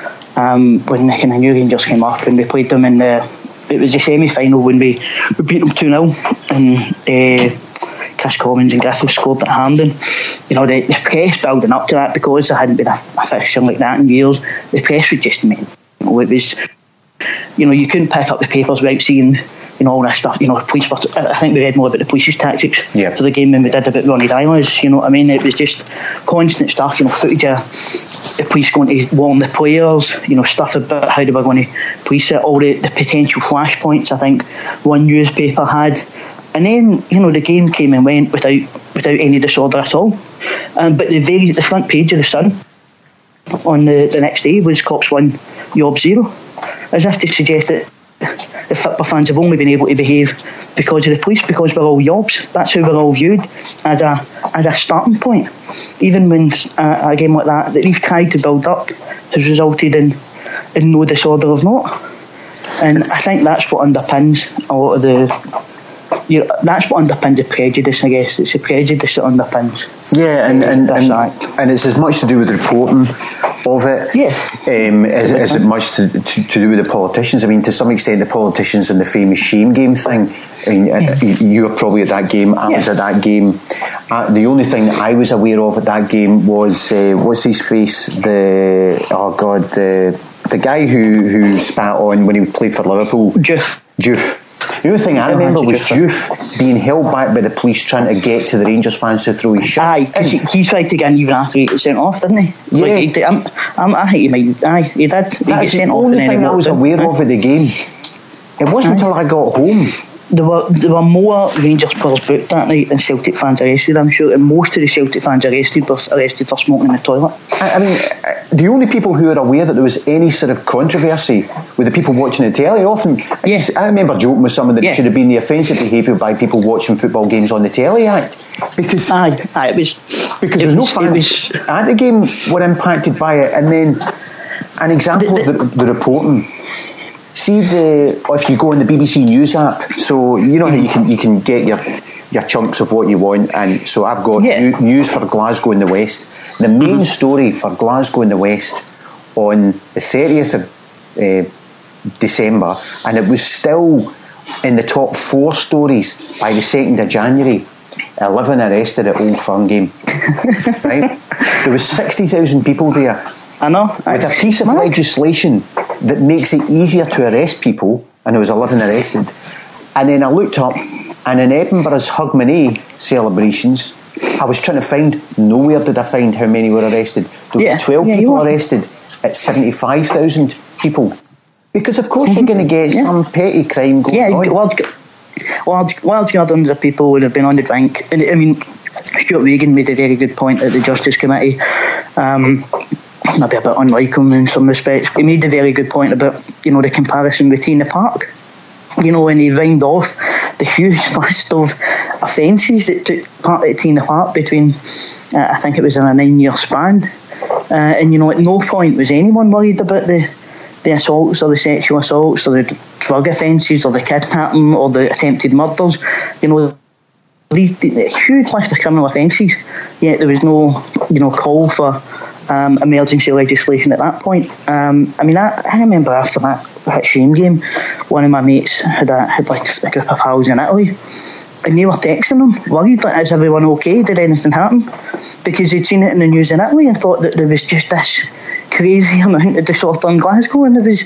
um, when the kind of New Rangers came up, and we played them in the, it was the semi-final when we, we beat them two nil, and uh, Chris Commons and Griffiths scored at Hampden. You know, the, the press building up to that, because there hadn't been a, a fixture like that in years, the press was just mental. It was, you know, you couldn't pick up the papers without seeing, you know, all this stuff. You know, police were, I think we read more about the police's tactics yeah. for the game than we did about Ronnie Dylas. You know what I mean? It was just constant stuff, you know, footage of the police going to warn the players, you know, stuff about how they were going to police it, all the, the potential flashpoints I think one newspaper had. And then, you know, the game came and went without without any disorder at all. Um, but the very the front page of the Sun on the, the next day was Cops one, Yob zero, as if to suggest that the football fans have only been able to behave because of the police, because we're all yobs. That's how we're all viewed, as a as a starting point, even when uh, a game like that that they've tried to build up has resulted in in no disorder of note. And I think that's what underpins a lot of the. You know, that's what underpins the prejudice, I guess. It's the prejudice that underpins. Yeah, and and, this and, act. and it's as much to do with the reporting of it Yeah. um, as, as it much to, to, to do with the politicians. I mean, to some extent, the politicians and the famous shame game thing. I mean, yeah. you were probably at that game. I yeah. was at that game. Uh, the only thing that I was aware of at that game was uh, what's his face? The oh god, the the guy who who spat on when he played for Liverpool. Juff. Juff. The only thing I remember was Juff being held back by the police trying to get to the Rangers fans to throw his shirt. Aye, because he, he tried to get an even after he got sent off, didn't he? Yeah. Like, he, I'm, I'm, I think he might. Aye, he did. He That's the only thing I was aware of at the game. It wasn't until I got home. There were there were more Rangers players booked that night than Celtic fans arrested, I'm sure, and most of the Celtic fans arrested were arrested for smoking in the toilet. I, I mean, the only people who were aware that there was any sort of controversy were the people watching the telly. Often, yeah. I remember joking with someone that yeah. it should have been the offensive behaviour by people watching football games on the telly act. Because, aye, aye, it was because it there's was, no fans was, at the game were impacted by it. And then an example the, the, of the, the reporting. See the if you go on the B B C News app, so you know how you can you can get your your chunks of what you want, and so I've got yeah. new, news for Glasgow in the West. The main mm-hmm. story for Glasgow in the West on the thirtieth of uh, December, and it was still in the top four stories by the second of January. eleven arrested at Old Firm game. Right, there was sixty thousand people there. I know. With a piece of mad. legislation that makes it easier to arrest people, and there was eleven arrested. And then I looked up, and in Edinburgh's Hogmanay celebrations, I was trying to find, nowhere did I find how many were arrested. There yeah. was twelve yeah, people arrested at seventy-five thousand people. Because of course you're going to get yeah. some petty crime going yeah, on. Large, large, large gatherings of people would have been on the drink. And I mean, Stuart Regan made a very good point at the Justice Committee. Um, maybe a bit unlike him in some respects. He made a very good point about, you know, the comparison between the park. You know, when he rhymed off the huge list of offences that took part at Tina Park between, uh, I think it was in a nine-year span. Uh, and, you know, at no point was anyone worried about the, the assaults or the sexual assaults or the drug offences or the kidnapping or the attempted murders. You know, these the, the huge list of criminal offences, yet there was no, you know, call for Um, emergency legislation at that point. Um, I mean, I, I remember after that, that shame game, one of my mates had a, had like a group of pals in Italy, and they were texting them, worried, but is everyone okay? Did anything happen? Because they'd seen it in the news in Italy and thought that there was just this crazy amount of disorder in Glasgow, and there was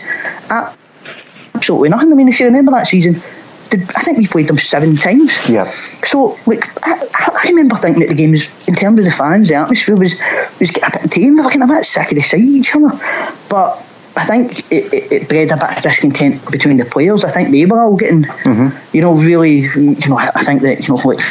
absolutely nothing. I mean, if you remember that season, I think we played them seven times. Yeah. So, like, I, I remember thinking that the game was, in terms of the fans, the atmosphere was was getting a bit tame. They were getting a bit sick of the sight of each other. But I think it, it, it bred a bit of discontent between the players. I think they were all getting, mm-hmm. you know, really, you know, I think that, you know, like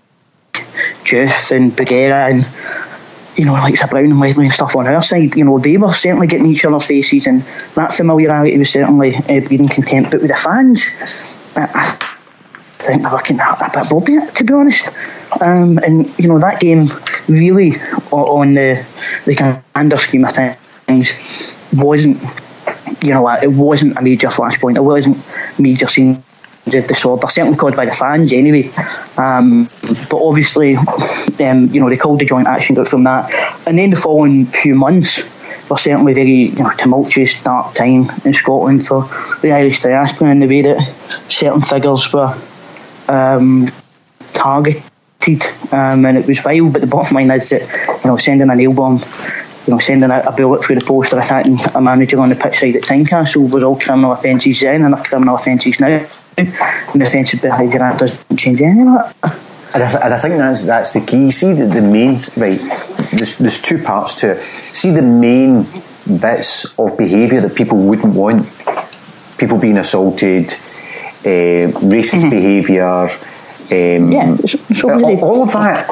Juff and Bagheera and, you know, like Sir Brown and Leslie and stuff on our side, you know, they were certainly getting each other's faces, and that familiarity was certainly uh, breeding contempt. But with the fans, I think they were getting a bit bored of it, to be honest. Um, and, you know, that game really, on the, the grander scheme of things, wasn't, you know, it wasn't a major flashpoint. It wasn't major scenes of disorder, certainly caused by the fans anyway. Um, but obviously, um, you know, they called the joint action group from that. And then the following few months were certainly very, you know, tumultuous, dark time in Scotland for the Irish diaspora, in the way that certain figures were um, targeted, um, and it was vile. But the bottom line is that, you know, sending a nail bomb, you know, sending a, a bullet through the post or attacking a manager on the pitch side at Tynecastle was all criminal offences then, and are criminal offences now. And the offensive behaviour that doesn't change anything like that. And I, th- and I think that's that's the key. See the, the main right. There's there's two parts to it. See the main bits of behaviour that people wouldn't want. People being assaulted, uh, racist mm-hmm. behaviour. Um, yeah, so, so really all, all of that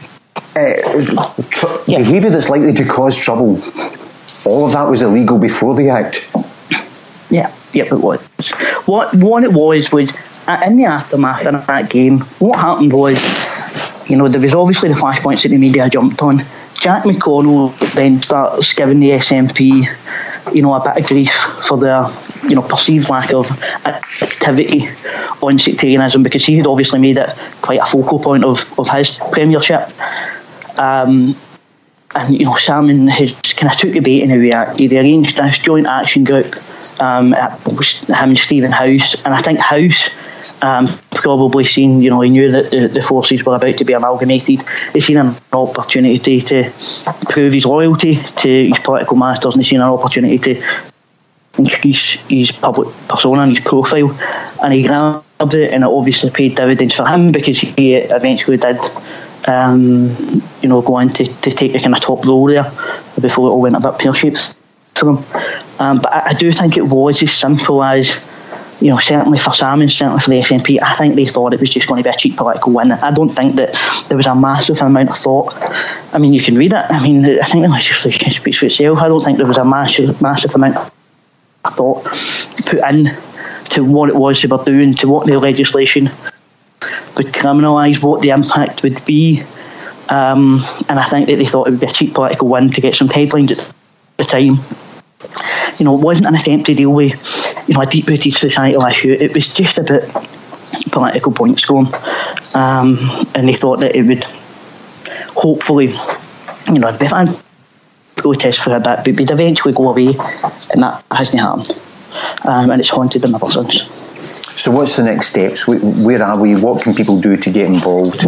uh, tr- yeah. behaviour that's likely to cause trouble. All of that was illegal before the act. Yeah, yeah, it was. What what it was was, in the aftermath of that game, what happened was you know, there was obviously the flashpoints that the media jumped on. Jack McConnell then starts giving the S N P, you know, a bit of grief for their, you know, perceived lack of activity on sectarianism, because he had obviously made it quite a focal point of, of his premiership. Um, and, you know, Salmon has kind of took the bait in a way. He arranged this joint action group, um, at him and Stephen House, and I think House um, probably seen, you know, he knew that the, the forces were about to be amalgamated. He seen an opportunity to prove his loyalty to his political masters, and he seen an opportunity to increase his public persona and his profile, and he grabbed it, and it obviously paid dividends for him, because he eventually did um, you know, go on to, to take the kind of top role there before it all went a bit pear-shaped for him. Um, but I, I do think it was as simple as, you know, certainly for Salmon, certainly for the S N P, I think they thought it was just going to be a cheap political win. I don't think that there was a massive amount of thought. I mean, you can read it. I mean, I think the legislation speaks for itself. I don't think there was a massive, massive amount of thought put in to what it was they were doing, to what the legislation would criminalise, what the impact would be. Um, and I think that they thought it would be a cheap political win to get some headlines at the time. You know, it wasn't an attempt to deal with, you know, a deep-rooted societal issue. It was just about political point scoring. Um, and they thought that it would hopefully, you know, be fun protest for a bit, but would eventually go away, and that hasn't happened. Um, and it's haunted them ever since. So what's the next steps? Where are we? What can people do to get involved?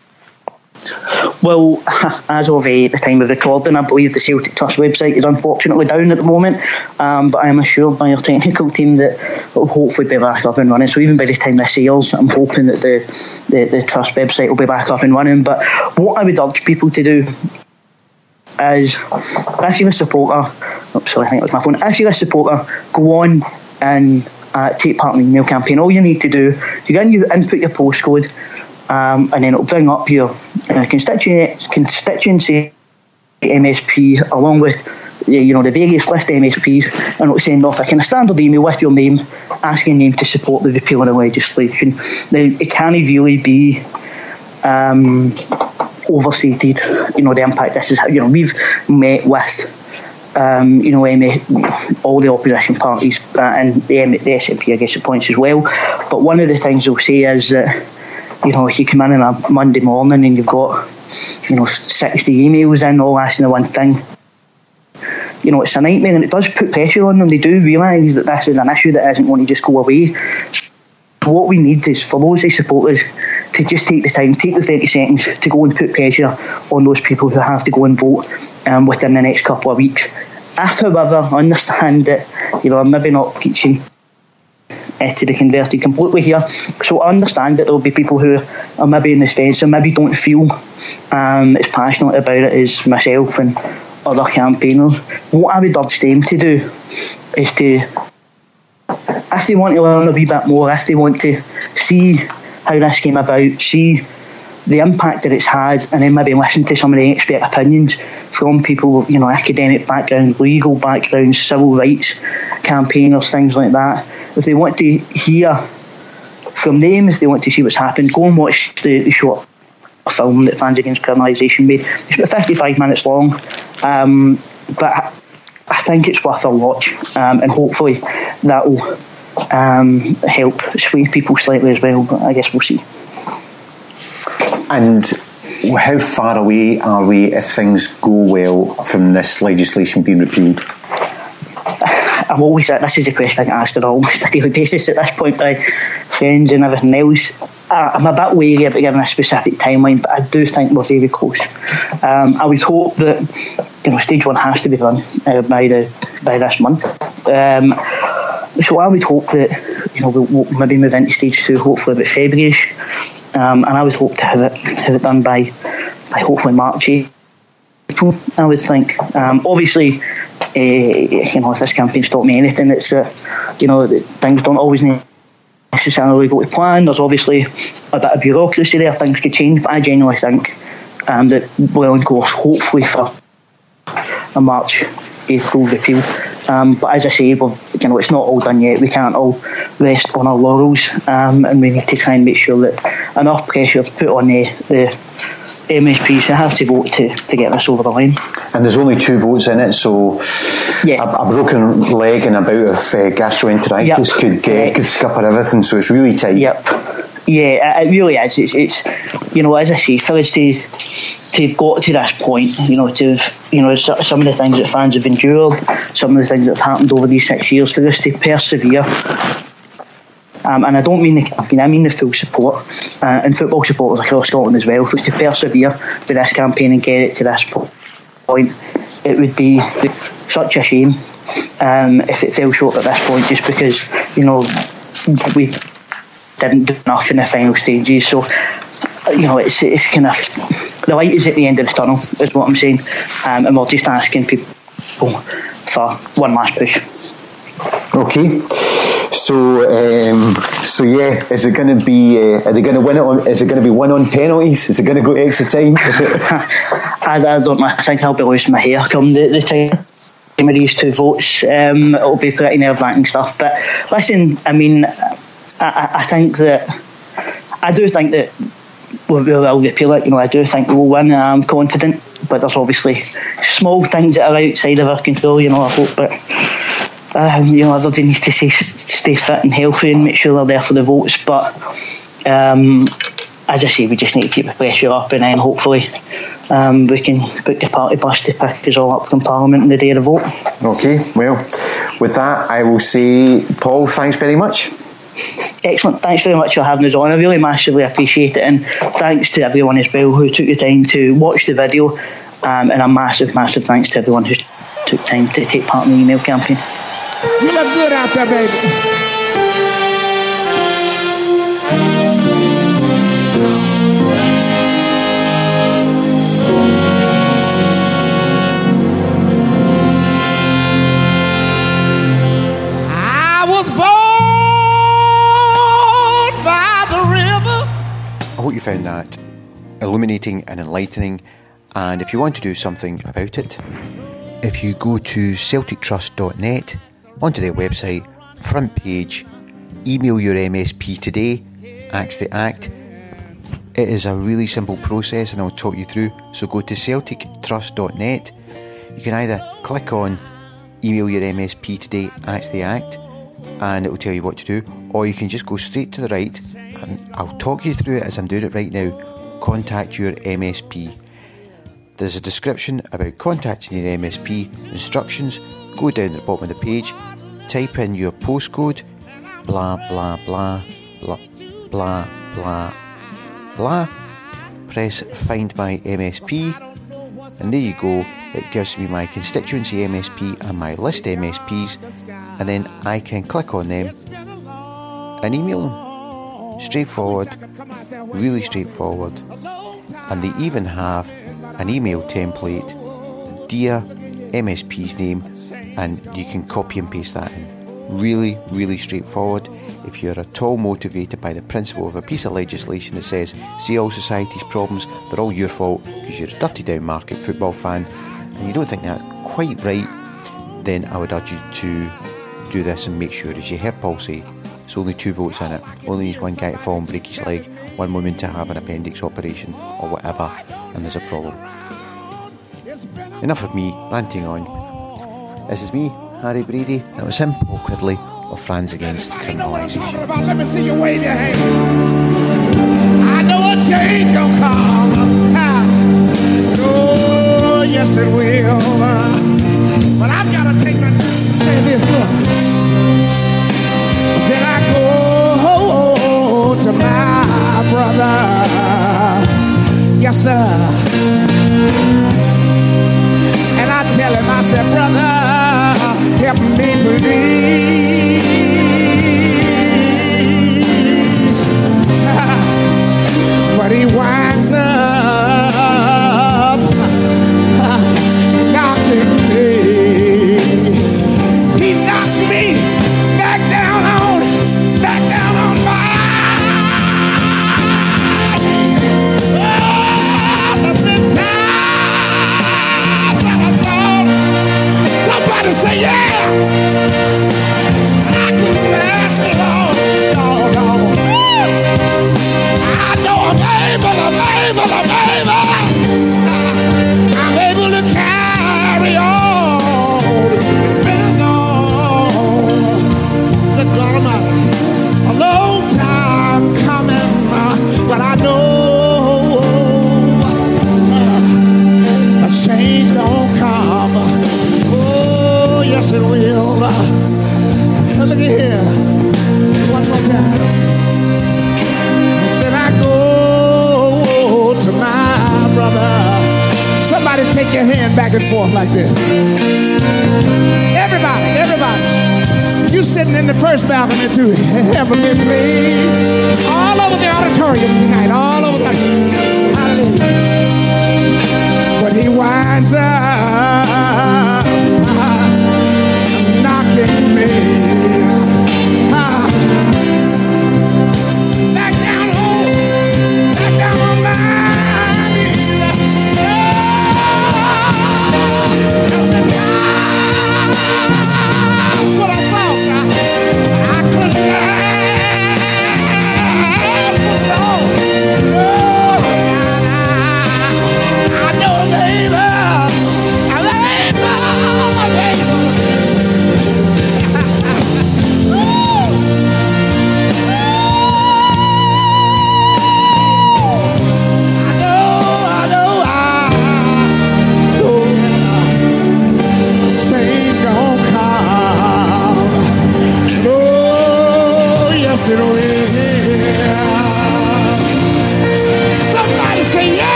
Well, as of uh, the time of recording, I believe the Celtic Trust website is unfortunately down at the moment, um, but I am assured by our technical team that it will hopefully be back up and running. So even by the time this airs, I'm hoping that the, the, the Trust website will be back up and running. But what I would urge people to do is, if you're a supporter, oh, sorry, I think it was my phone, if you're a supporter, go on and uh, take part in the email campaign. All you need to do, you go in, you input your postcode, Um, and then it'll bring up your uh, constituency, constituency M S P along with you know the various list M S Ps, and it'll send off a kind of standard email with your name, asking them to support the repeal of the legislation. Now, it can't really be um, overstated, you know, the impact this is. You know, we've met with Um, you know, all the opposition parties uh, and the, the S N P, I guess, at points as well. But one of the things they'll say is that, you know, if you come in on a Monday morning and you've got, you know, sixty emails in all asking the one thing, you know, it's a nightmare, and it does put pressure on them. They do realise that this is an issue that isn't going to just go away. So what we need is for those supporters to just take the time, take the thirty seconds to go and put pressure on those people who have to go and vote um, within the next couple of weeks. I, however, understand that, you know, I'm maybe not preaching uh, to the converted completely here. So I understand that there will be people who are maybe in the fence and maybe don't feel um, as passionate about it as myself and other campaigners. What I would urge them to do is to, if they want to learn a wee bit more, if they want to see how this came about, see the impact that it's had, and then maybe listen to some of the expert opinions from people, you know, academic backgrounds, legal backgrounds, civil rights campaigners, things like that. If they want to hear from them, if they want to see what's happened, go and watch the, the short film that Fans Against Criminalisation made. It's about fifty-five minutes long, um, but I, I think it's worth a watch, um, and hopefully that will um, help sway people slightly as well, but I guess we'll see. And how far away are we, if things go well, from this legislation being repealed? I'm always, this is a question I get asked on almost a daily basis at this point by friends and everything else. I'm a bit wary about giving a specific timeline, but I do think we're very close. Um, I would hope that, you know, stage one has to be done uh, by the by this month. Um, so I would hope that, you know, we'll, we'll maybe move into stage two, hopefully about February-ish. Um, and I would hope to have it have it done by by hopefully March, April, I would think. Um, obviously, uh, you know, if this campaign's taught me anything, it's uh, you know, things don't always necessarily go to plan. There's obviously a bit of bureaucracy there. Things could change, but I genuinely think um, that well in course, hopefully for a March, April repeal. Um, but as I say, we've, you know, it's not all done yet. We can't all rest on our laurels, um, and we need to try and make sure that enough pressure is put on the, the M S Ps who have to vote to, to get this over the line. And there's only two votes in it, so yeah. a, a broken leg and a bout of uh, gastroenteritis yep. could, uh, could scupper everything, so it's really tight. Yep. Yeah, it really is. It's, it's you know, as I say, for us to to have got to this point, you know, to have, you know, some of the things that fans have endured, some of the things that have happened over these six years, for us to persevere. Um, and I don't mean the campaign, I mean the full support, uh, and football supporters across Scotland as well, for us to persevere with this campaign and get it to this point. It would be such a shame um, if it fell short at this point, just because, you know, we didn't do enough in the final stages. So, you know, it's it's kind of, the light is at the end of the tunnel, is what I'm saying, um, and we're just asking people for one last push. Okay, so um, so yeah, is it going to be? Uh, are they going to win it on? Is it going to be won on penalties? Is it going to go extra time? Is it? I, I don't know. I think I'll be losing my hair come the, the time of these two votes. Um, it'll be pretty nerve-wracking stuff. But listen, I mean, I, I think that I do think that we will repeal it. You know, I do think we'll win. I'm confident, but there's obviously small things that are outside of our control. You know, I hope, but. Um, you know, everybody needs to stay, stay fit and healthy and make sure they're there for the votes. But um, as I say, we just need to keep the pressure up, and then hopefully um, we can book the party bus to pick us all up from Parliament on the day of the vote. Okay, well, with that, I will say, Paul, thanks very much. Excellent. Thanks very much for having us on. I really massively appreciate it, and thanks to everyone as well who took the time to watch the video, um, and a massive, massive thanks to everyone who took time to take part in the email campaign. You look good out there, baby. I was born by the river. I hope you found that illuminating and enlightening, and if you want to do something about it, if you go to celtic trust dot net, onto their website, front page, email your M S P today, axe the act. It is a really simple process, and I'll talk you through. So go to celtic trust dot net. You can either click on email your M S P today, axe the act, and it will tell you what to do, or you can just go straight to the right, and I'll talk you through it as I'm doing it right now. Contact your M S P. There's a description about contacting your M S P, instructions. Go down at the bottom of the page, type in your postcode, blah blah blah blah blah blah blah, press find my M S P, and there you go. It gives me my constituency M S P and my list M S Ps, and then I can click on them and email them. Straightforward, really straightforward. And they even have an email template, dear M S P's name, and you can copy and paste that in. Really, really straightforward. If you're at all motivated by the principle of a piece of legislation that says, see all society's problems, they're all your fault because you're a dirty down market football fan, and you don't think that's quite right, then I would urge you to do this and make sure, as you heard Paul say, there's only two votes in it. Only needs one guy to fall and break his leg, one woman to have an appendix operation or whatever, and there's a problem. Enough of me ranting on. This is me, Harry Brady. That was him, Paul Quigley, of Friends Against Criminalisation. Let me see you wave your hand. I know a change gonna come. Oh, yes it will. But I've got to take my time to say this. Look. Then I go to my brother. Yes, sir. And I tell him, I said, brother, help me please. But he winds up Look at here. One more time. Then I go to my brother. Somebody take your hand back and forth like this. Everybody, everybody. You sitting in the first balcony too. Heavenly place. All over the auditorium tonight. All over the... Hallelujah.